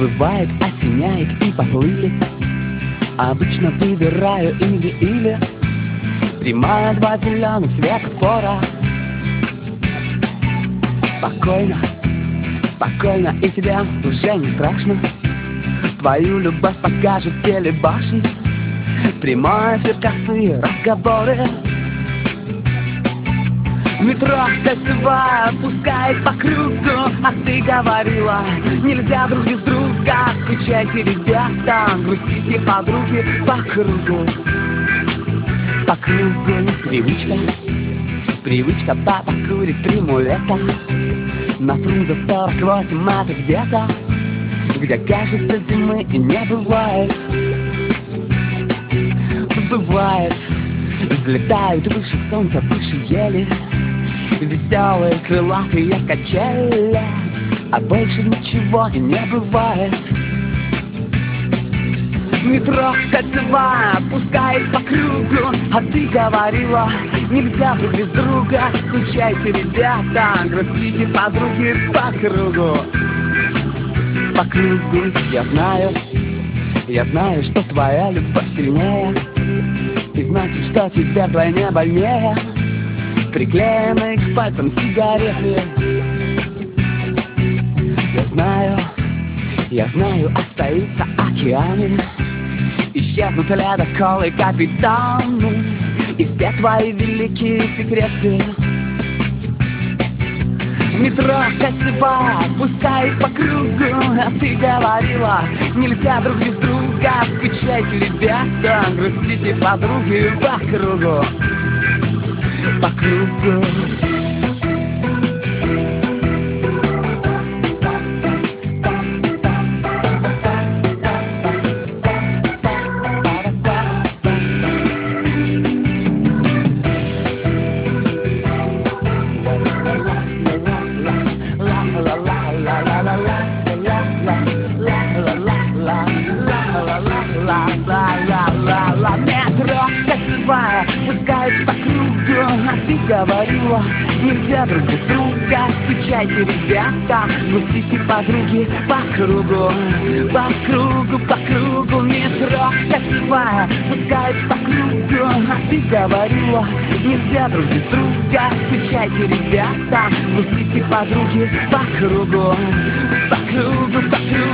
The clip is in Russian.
Бывает, осеняет и поплыли. Обычно выбираю или. Прямая, два зеленых светофора. Спокойно, спокойно, и тебе уже не страшно. Твою любовь покажут телебашни. Прямой эфир, косые разговоры. Метро кольцевая пускает по кругу. А ты говорила, нельзя друг без друга. Скучайте, ребята, грустите, подруги. По кругу, по кругу. Привычка, привычка, папа курит 3 мулета. На Фрунзе 48 это где-то, где, кажется, зимы и не бывает. Бывает, взлетают выше солнца, выше ели. Веселые крылатые качели, а больше ничего и не бывает. Метро кольцевая пускает по кругу. А ты говорила, нельзя друг без друга. Скучайте, ребята, грустите, подруги. По кругу, по кругу. Я знаю, что твоя любовь сильнее. И значит, что тебе вдвойне больнее. Приклеенные к пальцам сигареты. Я знаю, остаются океаны. Исчезнут ледоколы, капитаны. И все твои великие секреты. Метро кольцевая пускает по кругу. А ты говорила, нельзя друг без друга. Скучайте, ребята, грустите, подруги. По кругу, по кругу. Метро кольцевая пускает по кругу. А ты говорила, нельзя друг без друга. Скучайте, ребята, грустите, подруги. По кругу, по кругу, по кругу. Метро кольцевая пускает по кругу. А ты говорила, нельзя друг без друга. Скучайте, ребята, грустите, подруги. По кругу, по кругу, по кругу.